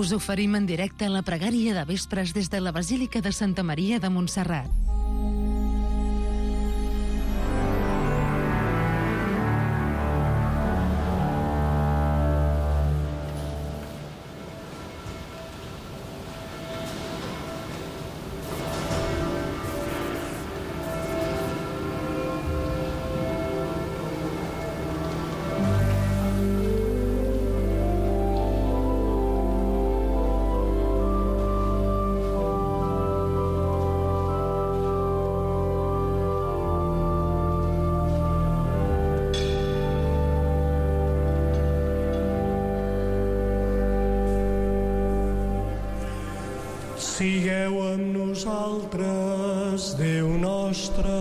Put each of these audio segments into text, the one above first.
Us oferim en directe la pregària de vespres des de la Basílica de Santa Maria de Montserrat. Sigueu amb nosaltres, Déu nostre.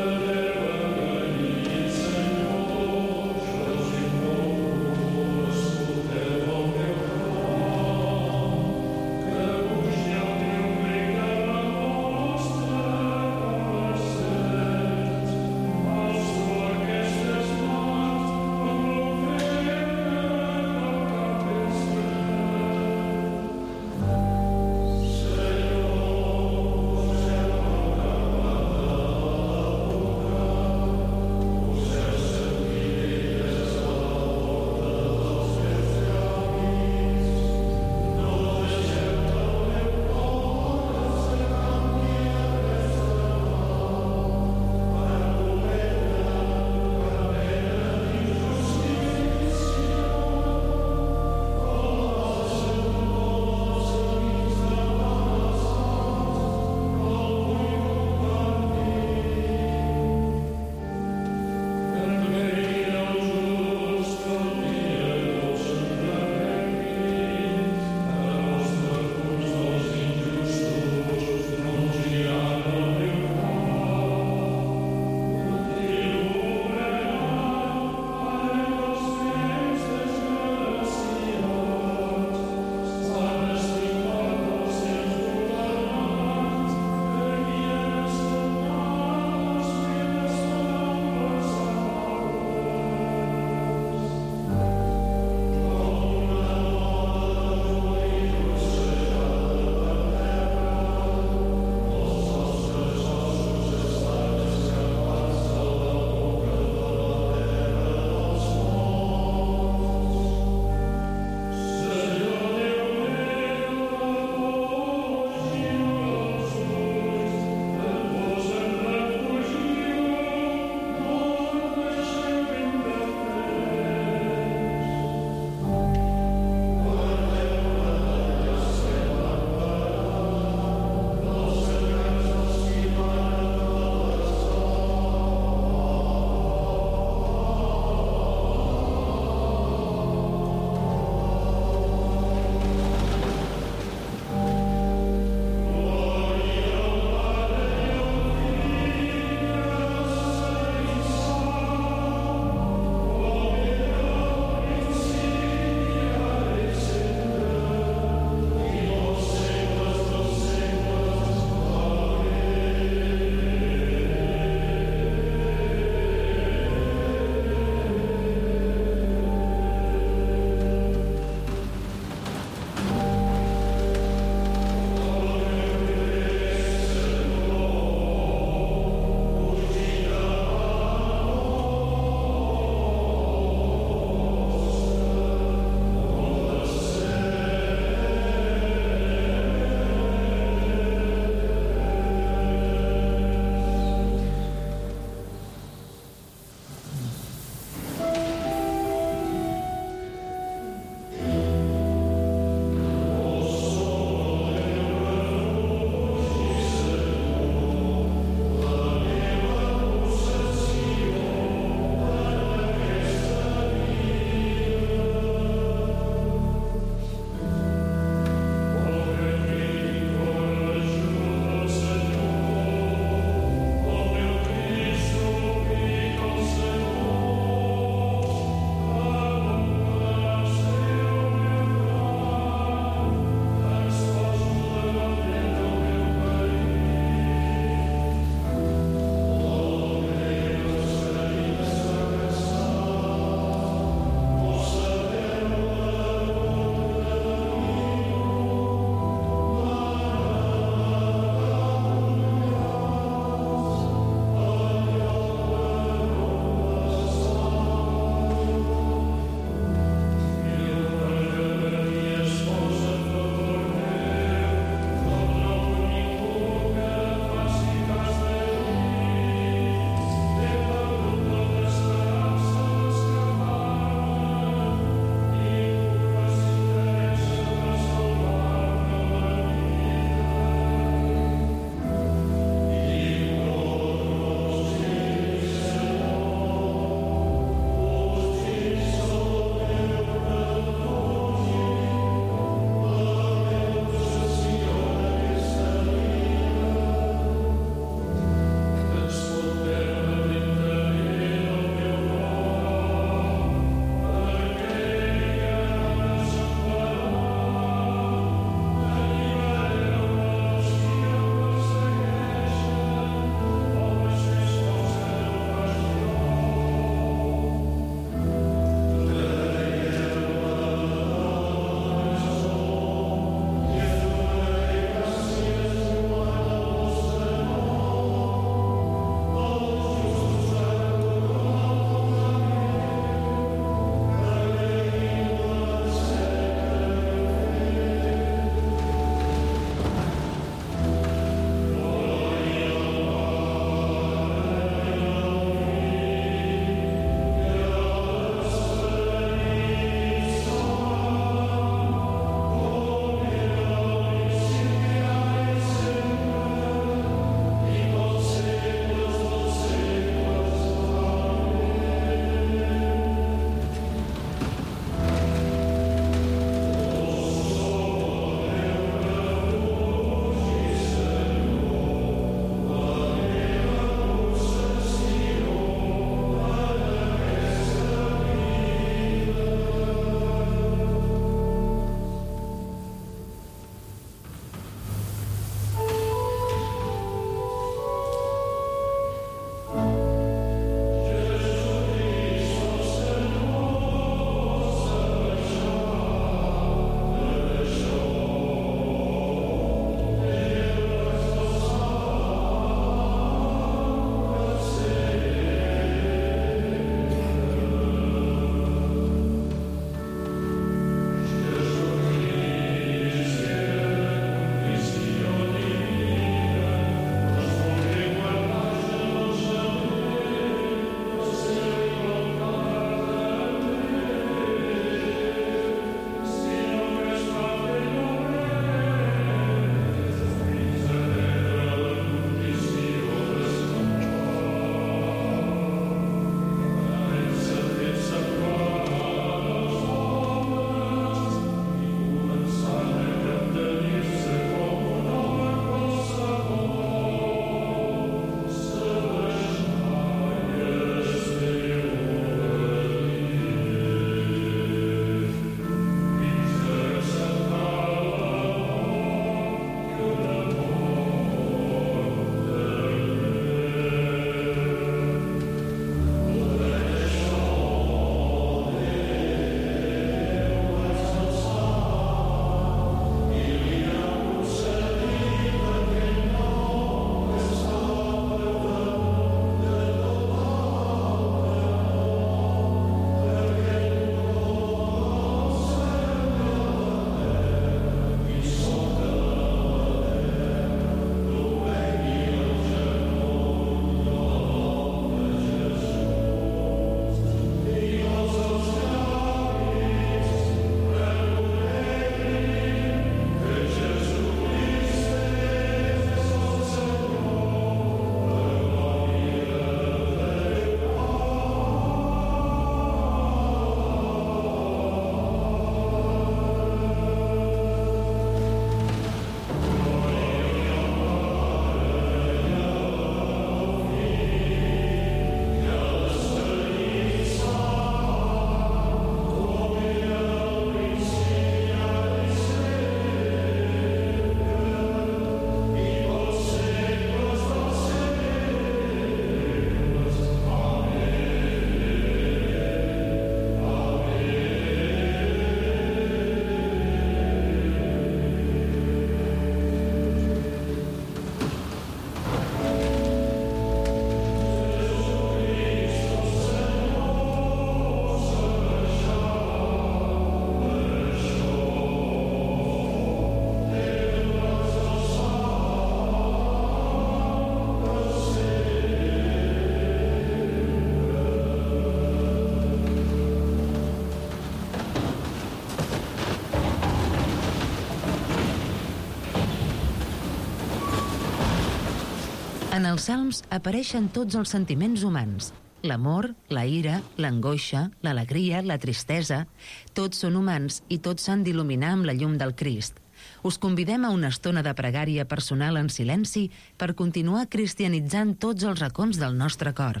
els salms apareixen tots els sentiments humans. L'amor, la ira, l'angoixa, l'alegria, la tristesa... Tots són humans i tots s'han d'il·luminar amb la llum del Crist. Us convidem a una estona de pregària personal en silenci per continuar cristianitzant tots els racons del nostre cor.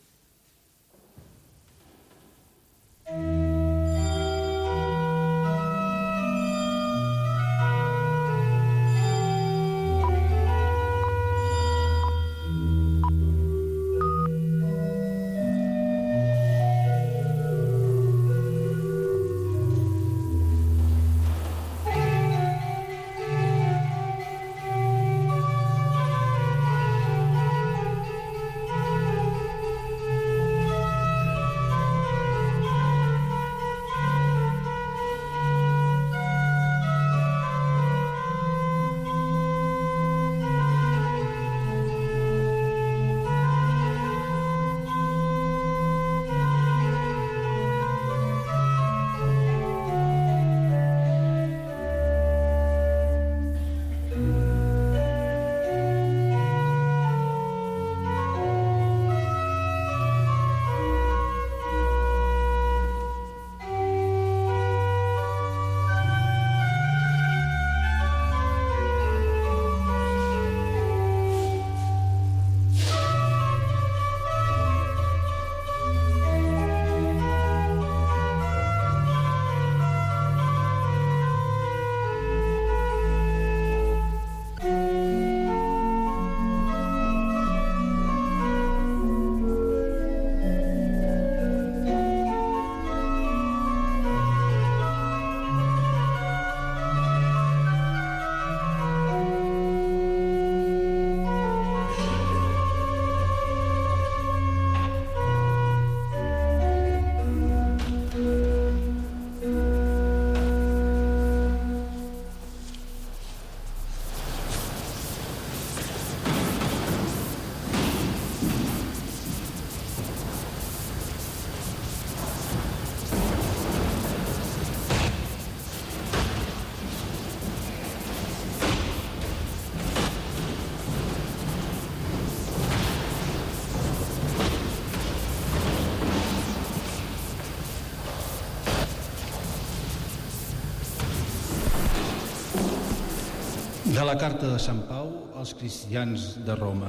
De la carta de Sant Pau als cristians de Roma.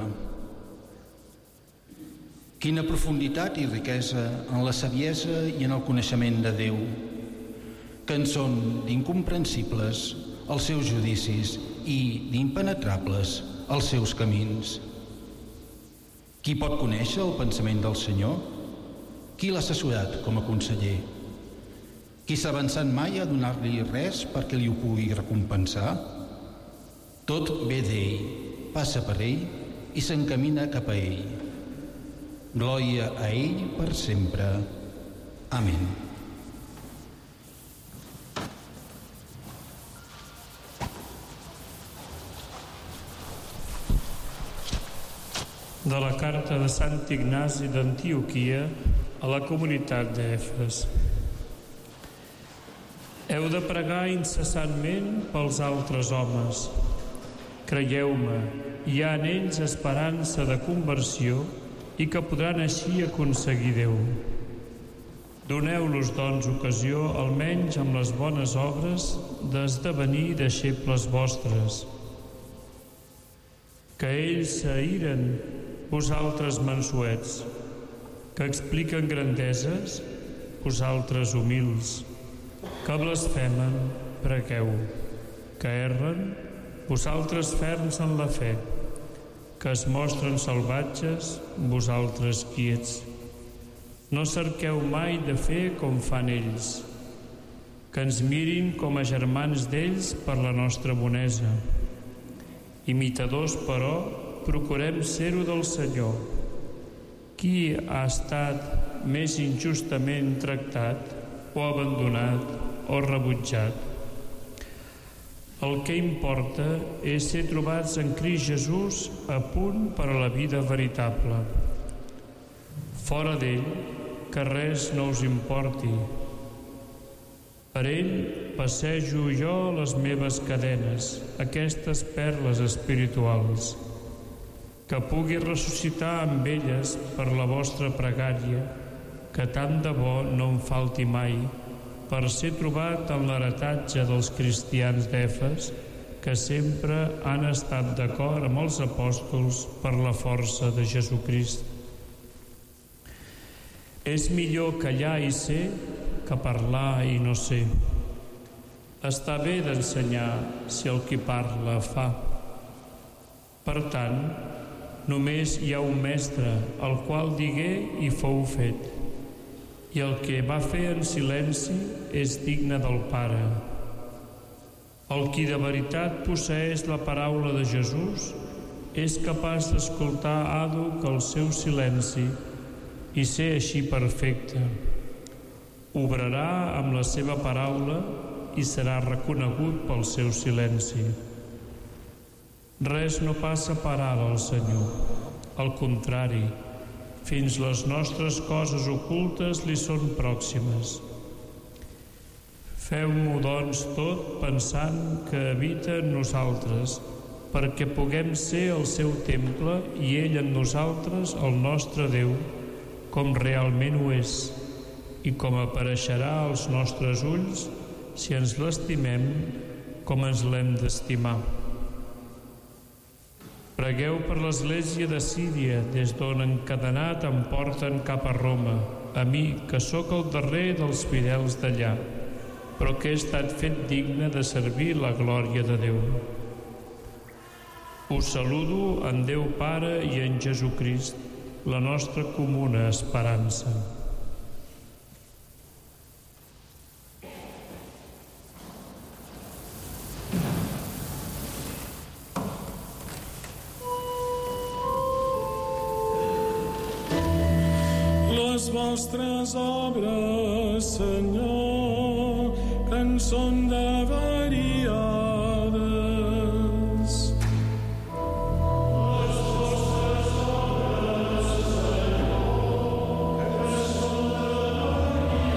Quina profunditat i riquesa en la saviesa i en el coneixement de Déu, que en són d'incomprensibles els seus judicis i d'impenetrables els seus camins. Qui pot conèixer el pensament del Senyor? Qui l'ha assessorat com a conseller? Qui s'ha avançat mai a donar-li res perquè li ho pugui recompensar? Tot ve d'ell, passa per ell i s'encamina cap a ell. Glòria a ell per sempre. Amén. De la carta de Sant Ignasi d'Antioquia a la comunitat d'Efes. Heu de pregar incessantment pels altres homes. Creieu-me, hi ha en ells esperança de conversió i que podran així aconseguir Déu. Doneu-los, doncs, ocasió, almenys amb les bones obres, d'esdevenir deixebles vostres. Que ells s'airen, vosaltres mansuets. Que expliquen grandeses, vosaltres humils. Que blasfemen, pregueu. Que erren, vosaltres ferms en la fe. Que es mostren salvatges, vosaltres quiets. No cerqueu mai de fer com fan ells. Que ens mirin com a germans d'ells per la nostra bonesa. Imitadors, però, procurem ser-ho del Senyor. Qui ha estat més injustament tractat, o abandonat, o rebutjat? El que importa és ser trobats en Crist Jesús a punt per a la vida veritable. Fora d'ell, que res no us importi. Per ell passejo jo les meves cadenes, aquestes perles espirituals. que pugui ressuscitar amb elles per la vostra pregària, que tant de bo no em falti mai, per ser trobat en l'heretatge dels cristians d'Efes, que sempre han estat d'acord amb els apòstols per la força de Jesucrist. És millor callar i ser que parlar i no ser. Està bé d'ensenyar si el qui parla fa. Per tant, només hi ha un mestre, el qual digué i fou fet, i el que va fer en silenci és digne del Pare. El qui de veritat posseeix la paraula de Jesús és capaç d'escoltar àdhuc el seu silenci i ser així perfecte. Obrarà amb la seva paraula i serà reconegut pel seu silenci. Res no passa per alt al Senyor. Al contrari, fins les nostres coses ocultes li són pròximes. Feu-m'ho, doncs, tot pensant que habita en nosaltres, perquè puguem ser el seu temple i ell en nosaltres, el nostre Déu, com realment ho és, i com apareixerà als nostres ulls si ens l'estimem com ens l'hem d'estimar. Pregueu per l'Església de Síria, des d'on encadenat em porten cap a Roma, a mi, que sóc el darrer dels fidels d'allà, però que he estat fet digne de servir la glòria de Déu. Us saludo en Déu Pare i en Jesucrist, la nostra comuna esperança. Les vostres obres, Senyor, que en són de variades. Les vostres obres, Senyor, que en són de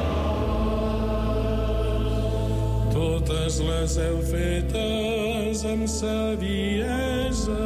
variades. Totes les heu fetes amb saviesa.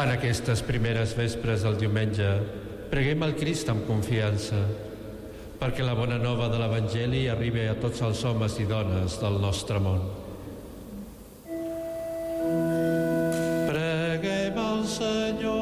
En aquestes primeres vespres del diumenge, preguem al Crist amb confiança, perquè la bona nova de l'Evangeli arribi a tots els homes i dones del nostre món. Preguem al Senyor.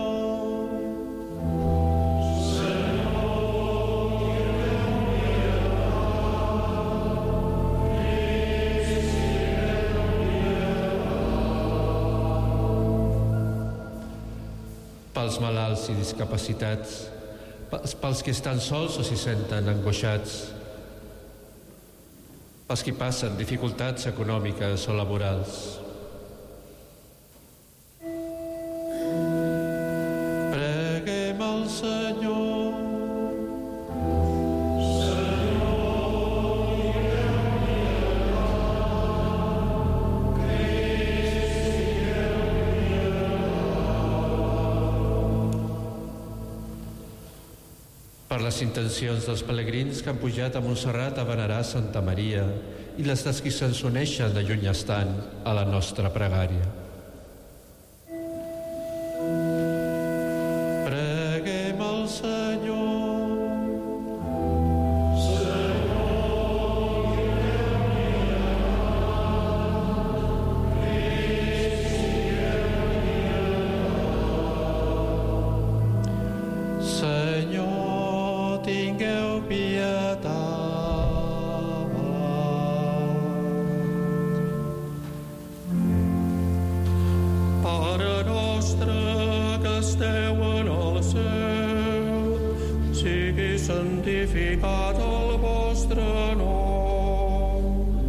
Pels malalts i discapacitats, pels que estan sols o s'hi senten angoixats, pels que passen dificultats econòmiques o laborals. Preguem al Senyor. Per les intencions dels pelegrins que han pujat a Montserrat a venerar Santa Maria i les dels qui se'ns uneixen de lluny estant a la nostra pregària. Preguem al Senyor. Tingueu pietat. Pare nostre que esteu en el cel, sigui santificat el vostre nom.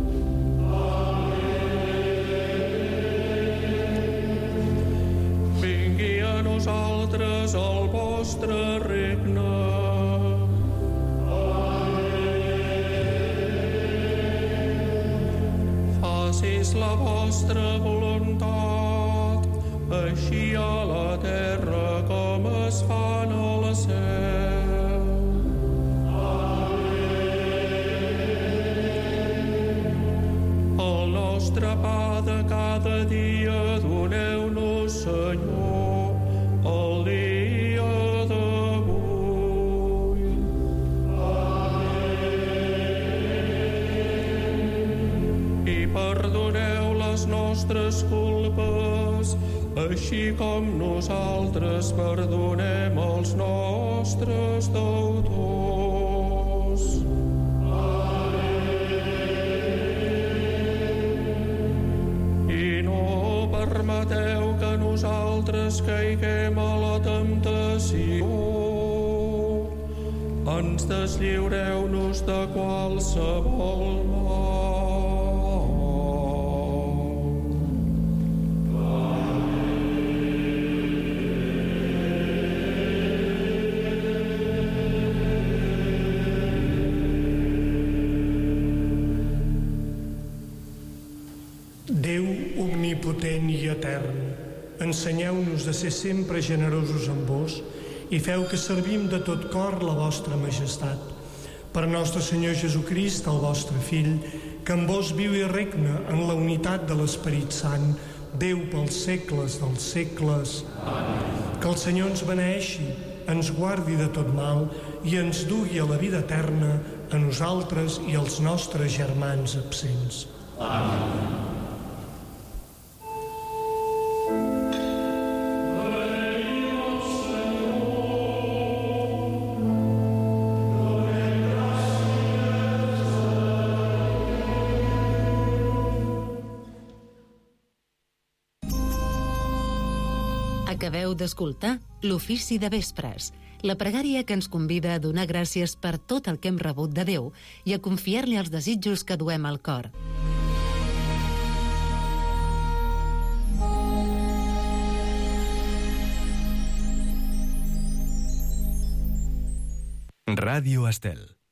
Vingui a nosaltres el vostre regne. La vostra voluntat, així a la terra com es fa al cel. El nostre pa de cada dia doneu-nos, Senyor, el dia d'avui. I perdoneu les nostres culpes, així com nosaltres perdonem els nostres deutors. I no permeteu que nosaltres caiguem a la temptació. Ens deslliureu-nos de qualsevol mal. Déu omnipotent i etern, ensenyeu-nos a ser sempre generosos amb vos i feu que servim de tot cor la vostra majestat. Per nostre Senyor Jesucrist, el vostre Fill, que en vos viu i regna en la unitat de l'Esperit Sant, Déu pels segles dels segles. Amén. Que el Senyor ens beneeixi, ens guardi de tot mal i ens dugui a la vida eterna a nosaltres i als nostres germans absents. Amén. Acabeu d'escoltar l'Ofici de Vespres, la pregària que ens convida a donar gràcies per tot el que hem rebut de Déu i a confiar-li els desitjos que duem al cor. Ràdio Estel.